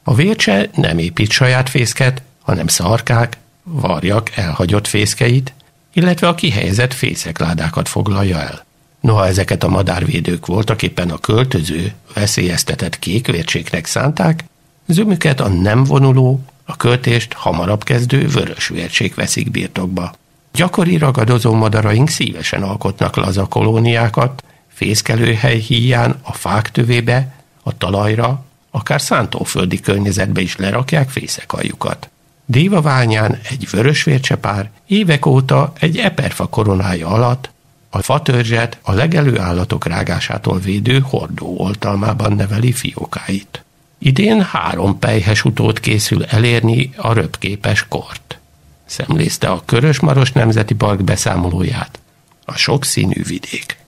A vércse nem épít saját fészket, hanem szarkák, varjak elhagyott fészkeit, illetve a kihelyezett fészekládákat foglalja el. Noha ezeket a madárvédők voltaképpen a költöző, veszélyeztetett kékvércséknek szánták, zömüket a nem vonuló, a költést hamarabb kezdő vörösvércsék veszik birtokba. Gyakori ragadozó madaraink szívesen alkotnak laza kolóniákat, fészkelőhely híján a fák tövébe, a talajra, akár szántóföldi környezetbe is lerakják fészekalljukat. Dévaványán egy vörösvércsepár évek óta egy eperfa koronája alatt a fatörzset a legelő állatok rágásától védő hordó oltalmában neveli fiókáit. Idén 3 pelyhes utód készül elérni a röpképes kort. Szemlézte a Körös-Maros Nemzeti Park beszámolóját a sokszínű vidék.